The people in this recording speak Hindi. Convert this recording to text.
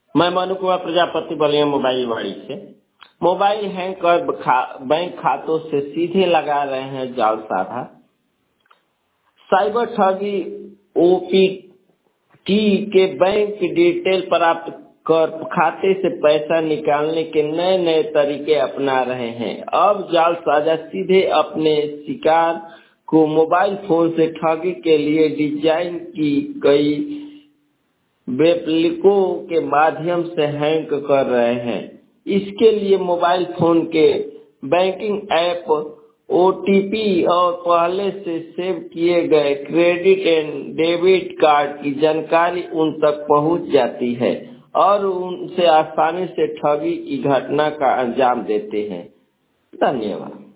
मैं मनु कुमार प्रजापति बलिया मोबाइल वाड़ी से। मोबाइल हैंग कर बैंक खातों से सीधे लगा रहे हैं जालसाज़। साइबर ठगी ओपीटी के बैंक डिटेल प्राप्त कर खाते से पैसा निकालने के नए नए तरीके अपना रहे हैं। अब जालसाज़ सीधे अपने शिकार को मोबाइल फोन से ठगी के लिए डिजाइन की गई वेबलिंकों के माध्यम से हैंग कर रहे हैं। इसके लिए मोबाइल फोन के बैंकिंग ऐप, ओटीपी और पहले से सेव किए गए क्रेडिट एंड डेबिट कार्ड की जानकारी उन तक पहुंच जाती है और उनसे आसानी से ठगी की घटना का अंजाम देते हैं। धन्यवाद।